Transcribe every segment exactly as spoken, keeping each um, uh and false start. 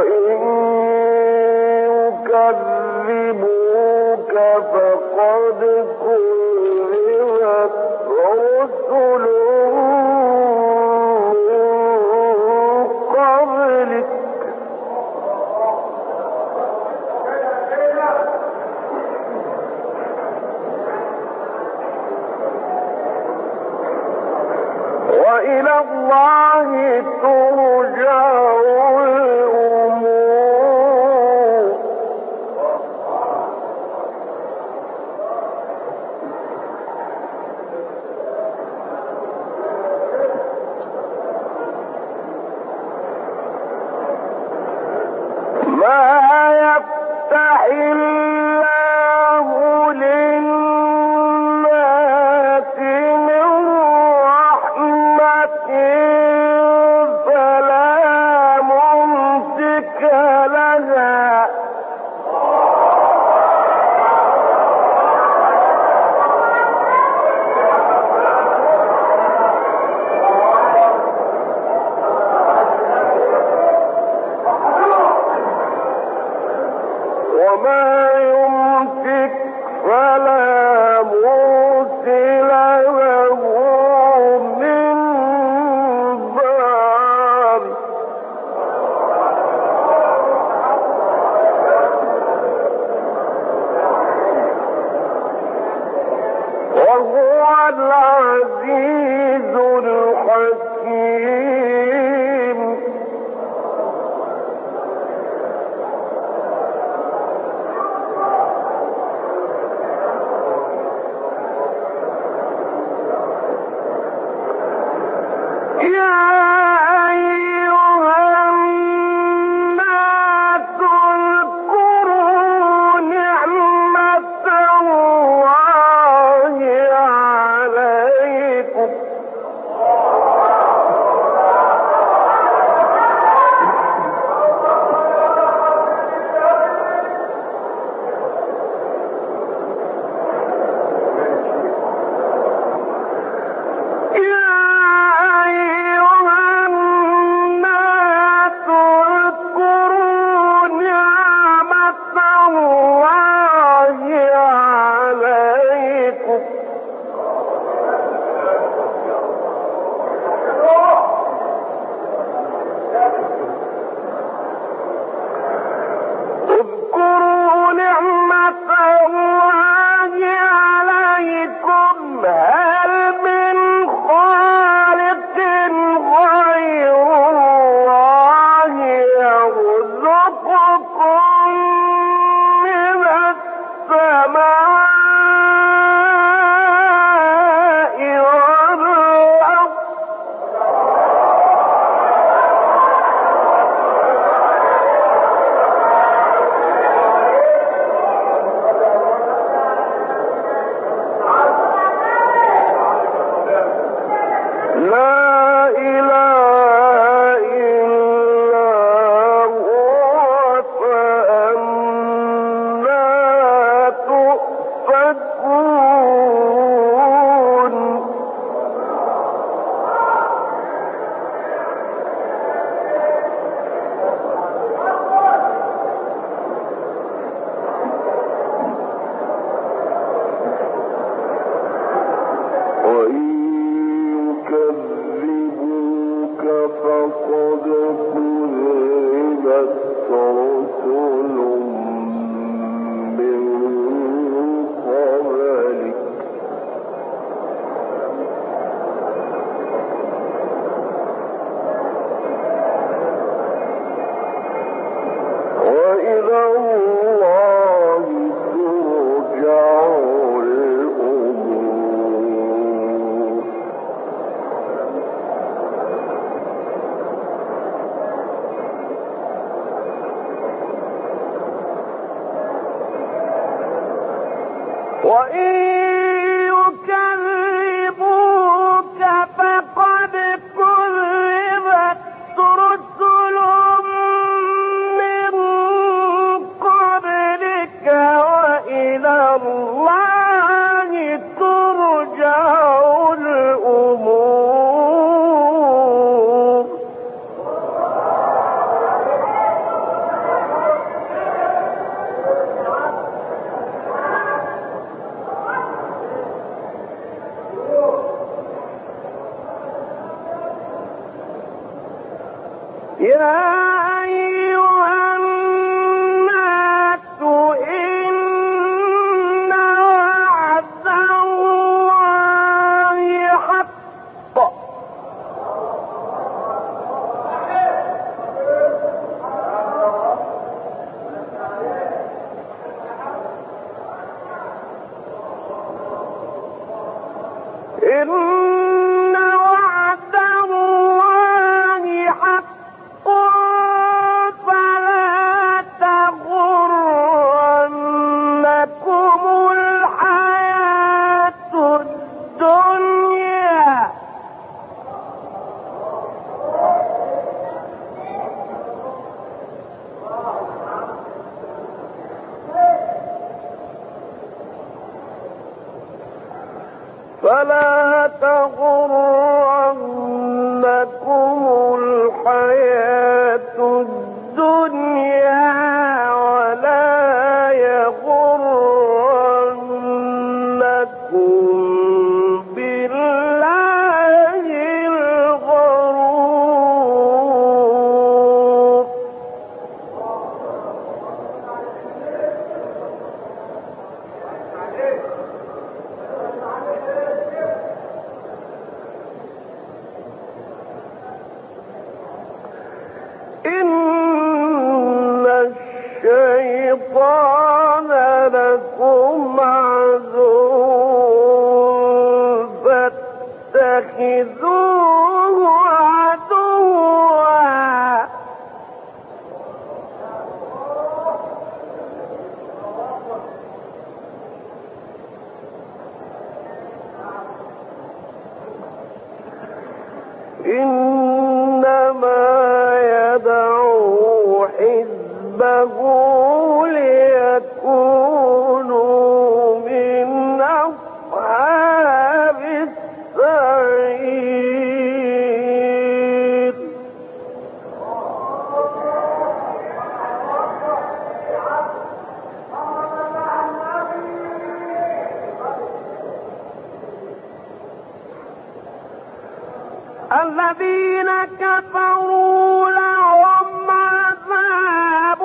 وإلى الله ترجع الأمور. ما يفتح الله للناس من رحمة فلا ممسك لها وما يمسك فلا مرسل له من بعد. وهو العزيز الحكيم. يا أيها الناس اذكروا نعمة الله عليكم اذكروا نعمة الله عليكم هل من خالق غير الله يرزقكم من السماء والأرض لا إله إلا هو فأنى تؤفكون. وإن يكذبوك فقد كذبت رسل من قبلك وإلى الله ترجع الأمور. وإن يكذبوك فقد كذبت رسل من قبلك وإلى الله ترجع الأمور. فلا تغرنكم الحياة الدنيا ولا يغرنكم بالله الغرور. إن الشيطان لكم عدو فاتخذوه عدوا. إنما يدعو حزبه ليكونوا من أصحاب السعير. الذين كفروا لهم عذاب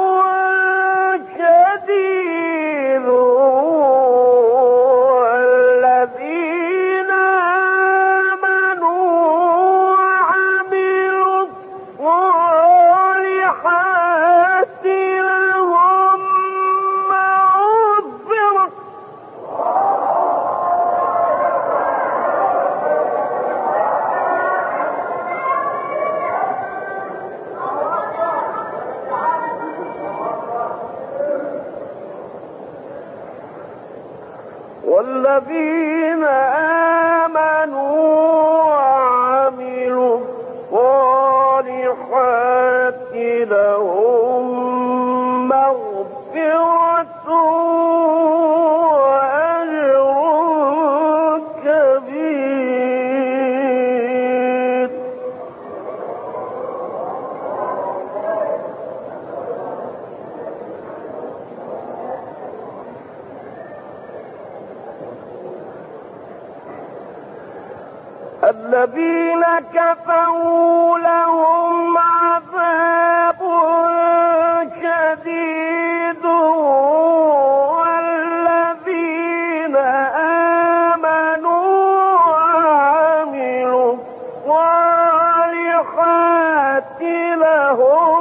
شديد والذين آمنوا وعملوا الصالحات لهم مغفرة والذين آمنوا وعملوا الصالحات لهم مغفرة وأجر كبير. الذين كفروا لهم عذاب شديد والذين آمنوا وعملوا الصالحات لهم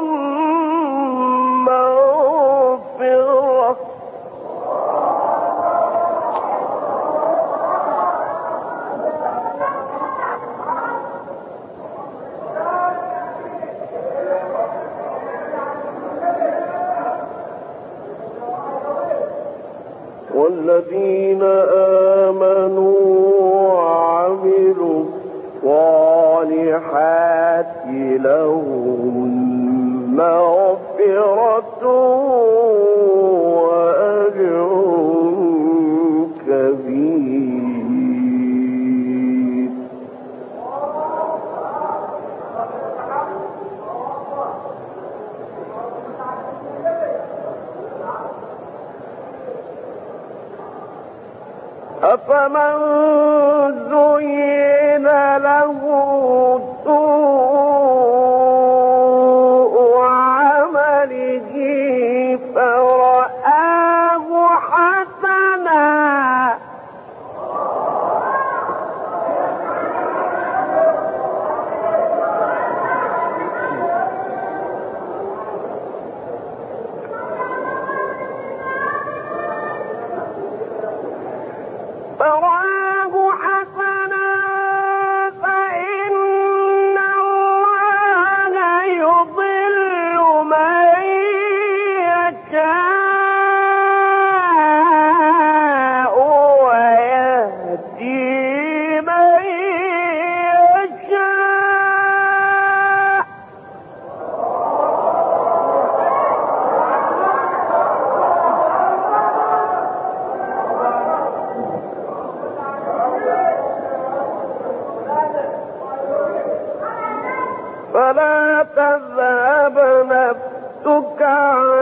مغفرة والذين آمنوا وعملوا الصالحات لهم مغفرة وأجر كبير. أفمن زين له سوء عمله فرآه حسنا فرآه حسنا فإن الله يضل من يشاء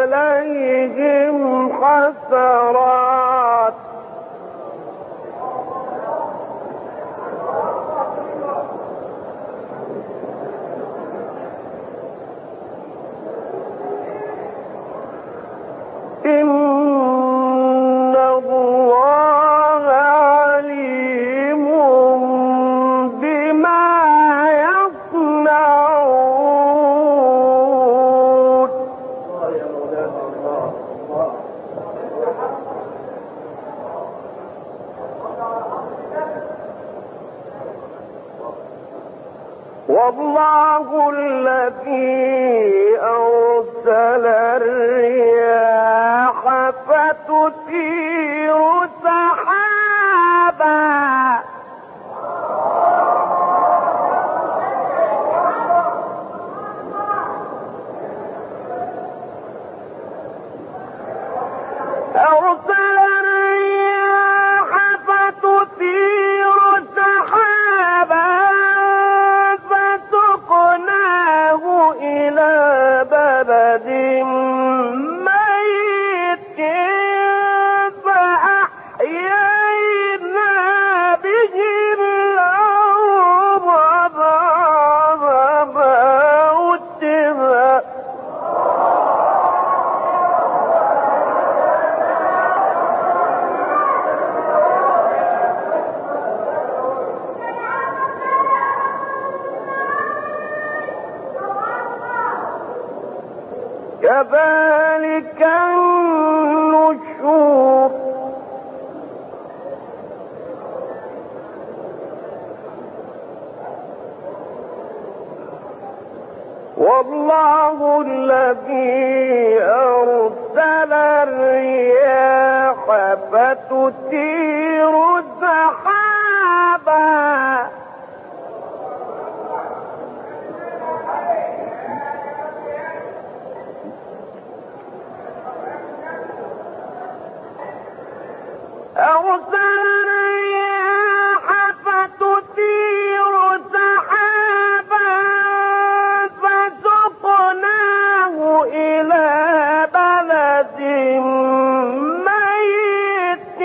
عليهم حسرات إن الله عليم بما يصنعون. والله الذي أرسل الرياح فتثير سحابا أرسل الرياح فتثير سحابا فسقناه إلى بلد ميت فأحيينا به الأرض بعد موتها كذلك النشور. والله الذي أرسل الرياح فتثير سحابا أرسل الرياح فتثير سحابا فسقناه إلى بلد ميت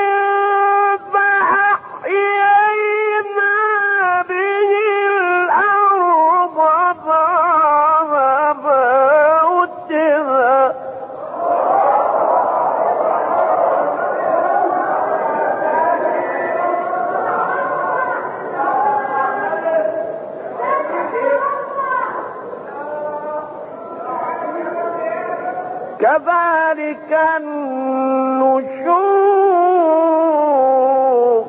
فأحيينا به الأرض بعد موتها كذلك النشور.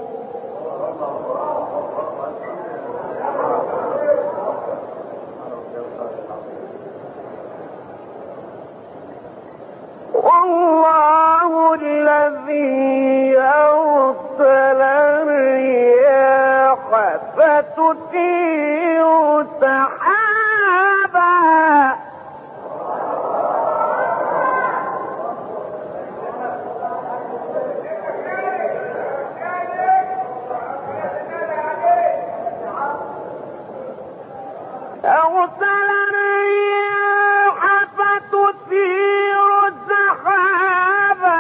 والله الذي أرسل الرياح فتثير سحابا أرسل الرياح فتثير سحابا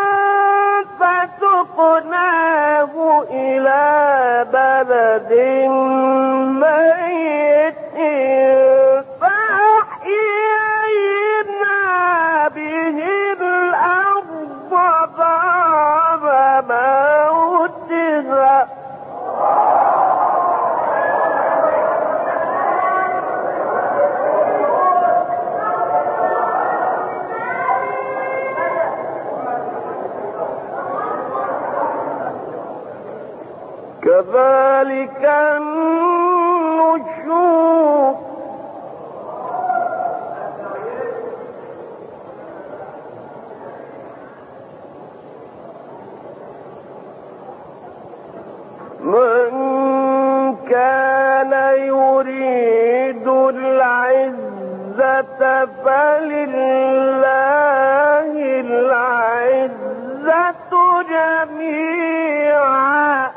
فسقناه إلى بلد ميت فأحيينا به الأرض بعد موتها كذلك النشور. من كان يريد العزة فلله العزة جميعا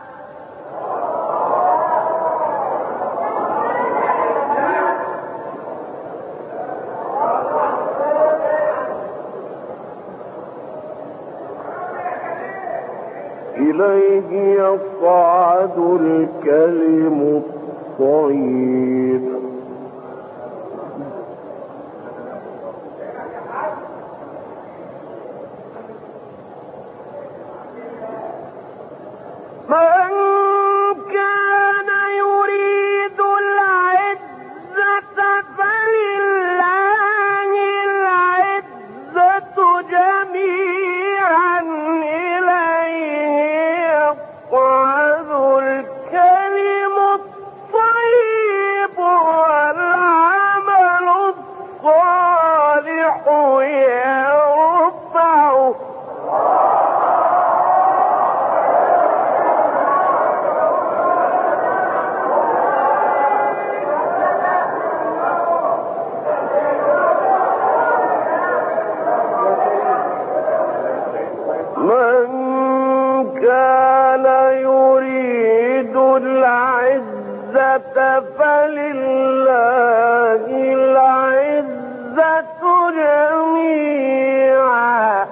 إليه يصعد الكلم الطيب من كان يريد العزة فلله العزة جميعا إليه يصعد الكلم الطيب والعمل الصالح يرفعه من كان يريد العزة فلله العزة جميعا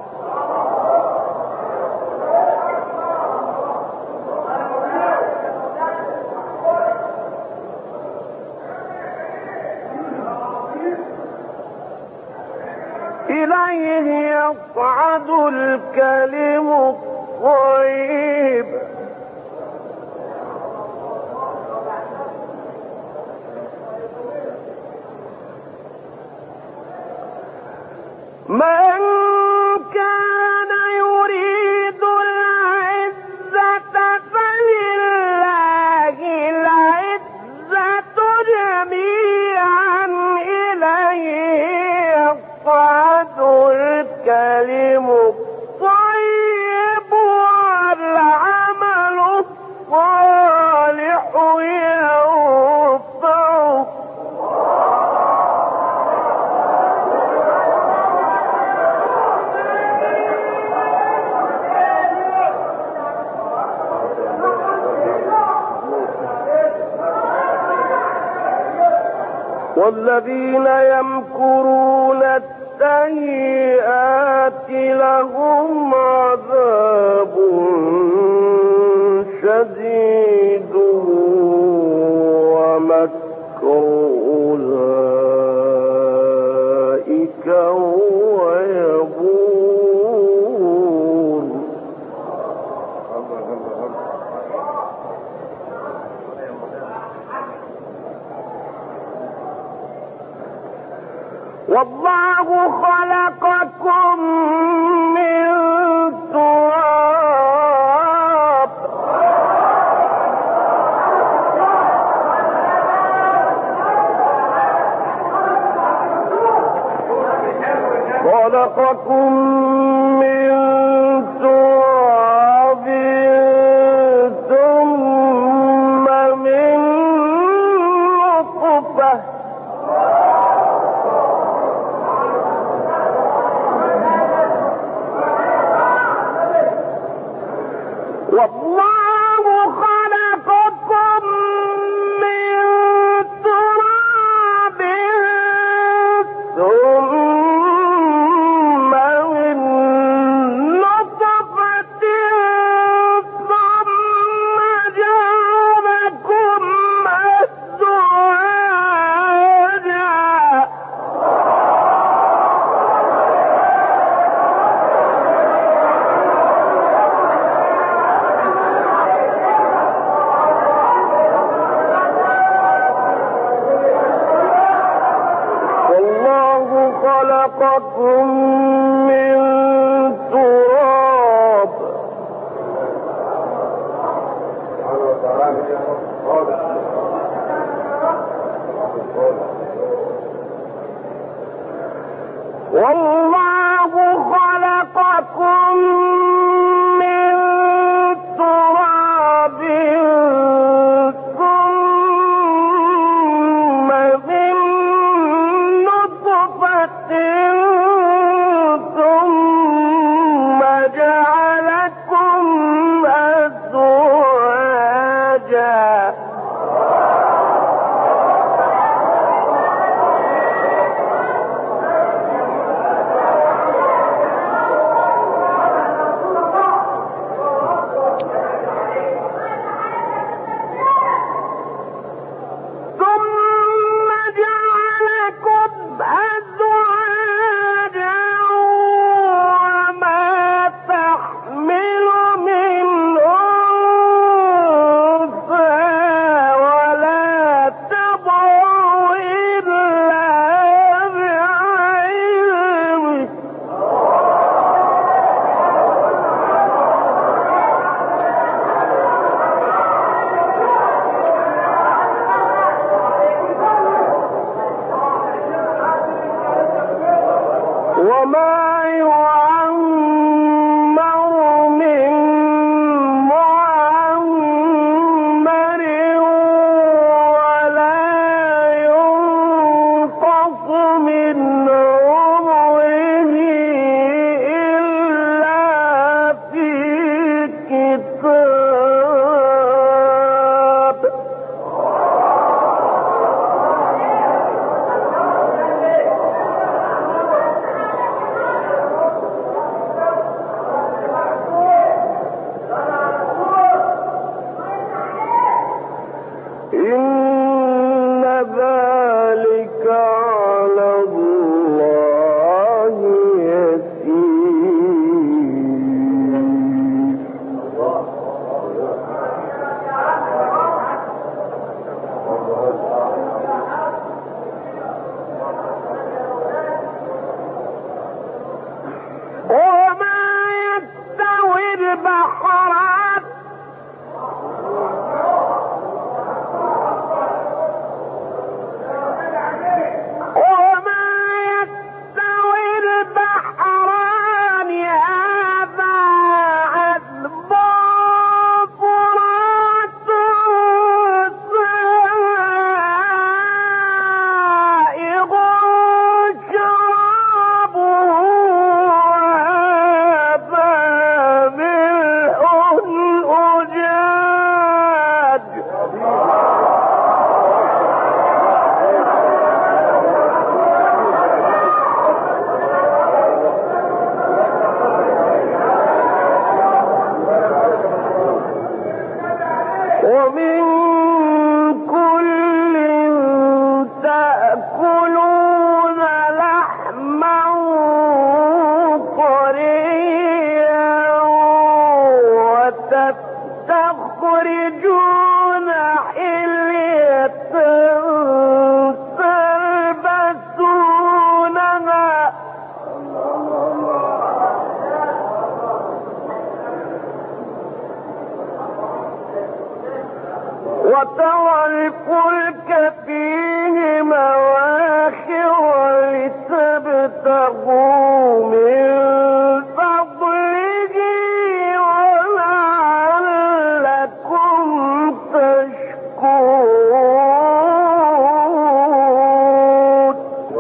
إليه يصعد الكلم الطيب من كان يريد العزة فلله العزة جميعا إليه يصعد الكلم الطيب والعمل الصالح يرفعه والذين يمكرون السيئات لهم عذاب شديد ومكر أولئك هو يبور والله خلقكم من تراب خلقكم من تراب ثم من نطفة والله خلقكم من تراب ثم من نطفة وما يعمر من معمر ولا ينقص من عمره إلا في كتاب. إن ذلك على الله يسير. وما يستوي البحران وما يستوي البحران هذا عذب فرات سائغ شرابه وهذا ملح أجاج. ومن كل تأكلون لحما طريا وتستخرجون حلية تلبسونها وترى الفلك فيه مواخر لتبتغوا من فضله ولعلكم تشكرون.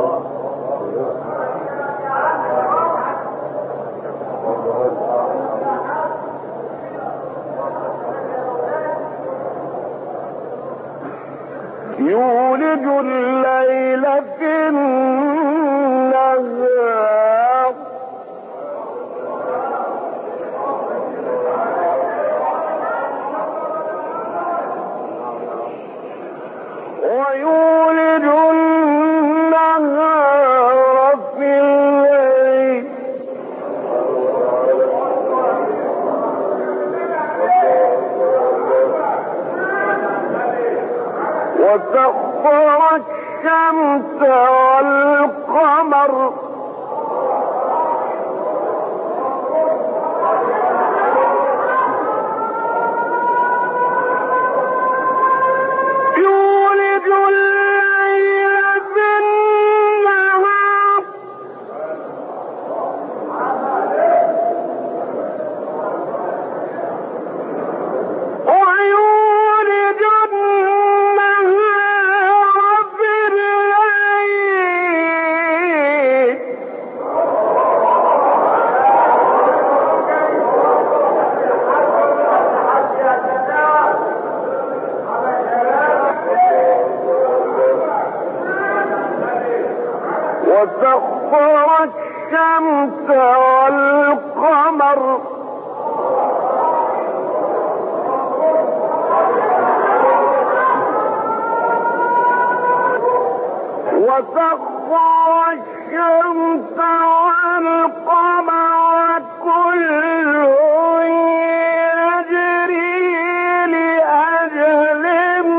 يولج الليل في النهار ويولج النهار في الليل وسخر الشمس والقمر يولج الليل في النهار ويولج النهار في الليل وسخر الشمس والقمر وسخر الشمس والقمر كل يجري لأجل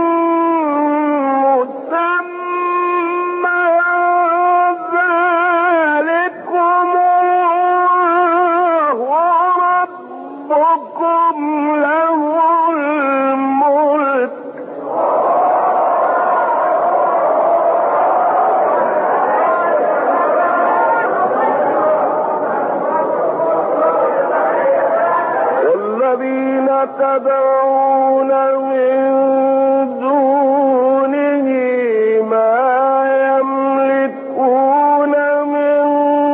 مسمى ذلكم الله ربكم له الملك تدعون من دونه ما يملكون من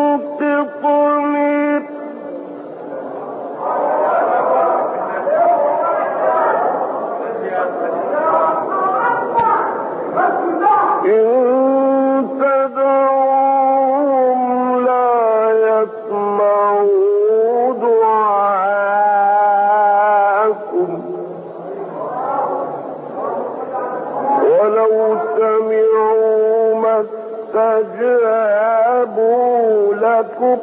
قطمير إن تدعوهم لا يسمعوا دعاءكم ولو سمعوا ما استجابوا لكم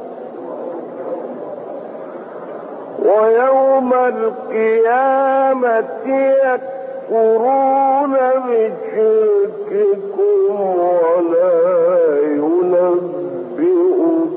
ويوم القيامة يكفرون بشرككم ولا ينبئك